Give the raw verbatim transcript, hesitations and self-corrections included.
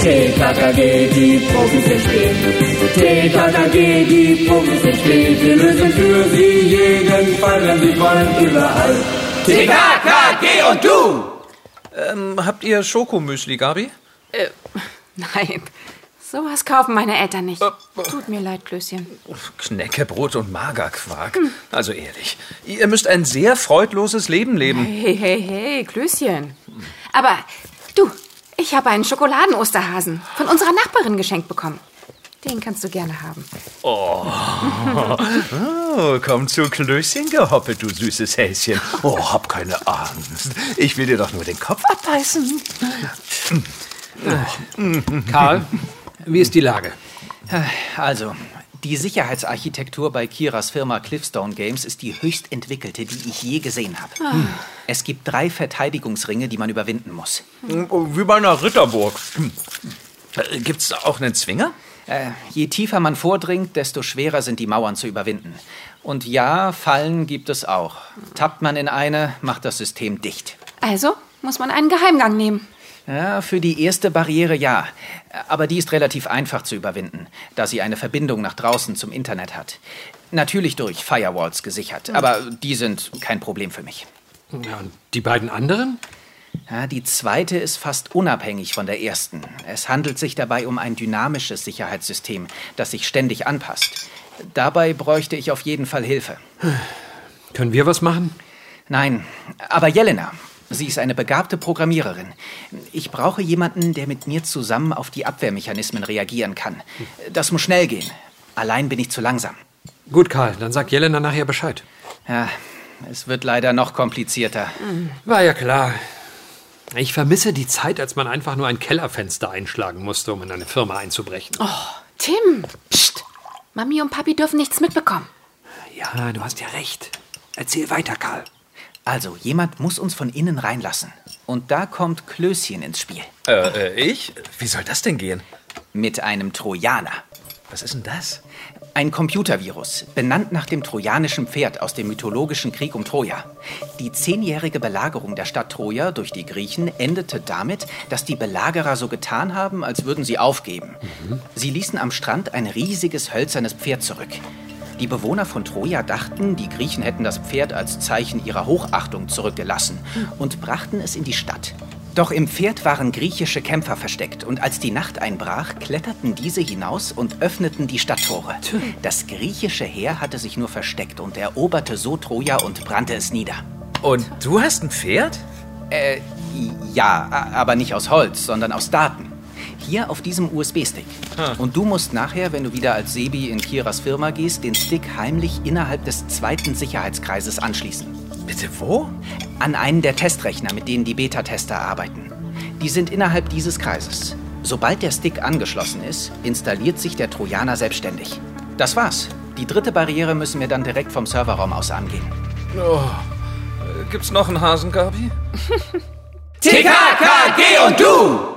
T K K G, die Profis sind spät. T K K G, die Profis sind spät. Wir lösen für sie jeden Fall, wenn sie wollen, überall. T K K G und du! Ähm, habt ihr Schokomüsli, Gabi? Äh, nein. Sowas kaufen meine Eltern nicht. Tut mir leid, Klößchen. Knäckebrot und Magerquark. Hm. Also ehrlich, ihr müsst ein sehr freudloses Leben leben. Hey, hey, hey, Klößchen. Aber du, ich habe einen Schokoladen-Osterhasen von unserer Nachbarin geschenkt bekommen. Den kannst du gerne haben. Oh, oh komm zu Klößchen gehoppelt, du süßes Häschen. Oh, hab keine Angst. Ich will dir doch nur den Kopf abbeißen. Karl, wie ist die Lage? Also, die Sicherheitsarchitektur bei Kiras Firma Cliffstone Games ist die höchst entwickelte, die ich je gesehen habe. Ah. Es gibt drei Verteidigungsringe, die man überwinden muss. Wie bei einer Ritterburg. Gibt's auch einen Zwinger? Äh, je tiefer man vordringt, desto schwerer sind die Mauern zu überwinden. Und ja, Fallen gibt es auch. Tappt man in eine, macht das System dicht. Also muss man einen Geheimgang nehmen. Ja, für die erste Barriere ja. Aber die ist relativ einfach zu überwinden, da sie eine Verbindung nach draußen zum Internet hat. Natürlich durch Firewalls gesichert, aber die sind kein Problem für mich. Ja, und die beiden anderen? Ja, die zweite ist fast unabhängig von der ersten. Es handelt sich dabei um ein dynamisches Sicherheitssystem, das sich ständig anpasst. Dabei bräuchte ich auf jeden Fall Hilfe. Können wir was machen? Nein, aber Jelena, sie ist eine begabte Programmiererin. Ich brauche jemanden, der mit mir zusammen auf die Abwehrmechanismen reagieren kann. Das muss schnell gehen. Allein bin ich zu langsam. Gut, Karl, dann sagt Jelena nachher Bescheid. Ja, es wird leider noch komplizierter. War ja klar. Ich vermisse die Zeit, als man einfach nur ein Kellerfenster einschlagen musste, um in eine Firma einzubrechen. Oh, Tim! Psst! Mami und Papi dürfen nichts mitbekommen. Ja, du hast ja recht. Erzähl weiter, Karl. Also, jemand muss uns von innen reinlassen. Und da kommt Klößchen ins Spiel. Äh, äh, ich? Wie soll das denn gehen? Mit einem Trojaner. Was ist denn das? Ein Computervirus, benannt nach dem trojanischen Pferd aus dem mythologischen Krieg um Troja. Die zehnjährige Belagerung der Stadt Troja durch die Griechen endete damit, dass die Belagerer so getan haben, als würden sie aufgeben. Mhm. Sie ließen am Strand ein riesiges hölzernes Pferd zurück. Die Bewohner von Troja dachten, die Griechen hätten das Pferd als Zeichen ihrer Hochachtung zurückgelassen und brachten es in die Stadt. Doch im Pferd waren griechische Kämpfer versteckt und als die Nacht einbrach, kletterten diese hinaus und öffneten die Stadttore. Das griechische Heer hatte sich nur versteckt und eroberte so Troja und brannte es nieder. Und du hast ein Pferd? Äh, ja, aber nicht aus Holz, sondern aus Daten. Hier auf diesem U S B-Stick. Hm. Und du musst nachher, wenn du wieder als Sebi in Kiras Firma gehst, den Stick heimlich innerhalb des zweiten Sicherheitskreises anschließen. Bitte wo? An einen der Testrechner, mit denen die Beta-Tester arbeiten. Die sind innerhalb dieses Kreises. Sobald der Stick angeschlossen ist, installiert sich der Trojaner selbstständig. Das war's. Die dritte Barriere müssen wir dann direkt vom Serverraum aus angehen. Oh, gibt's noch einen Hasen, Gabi? T K K G und du!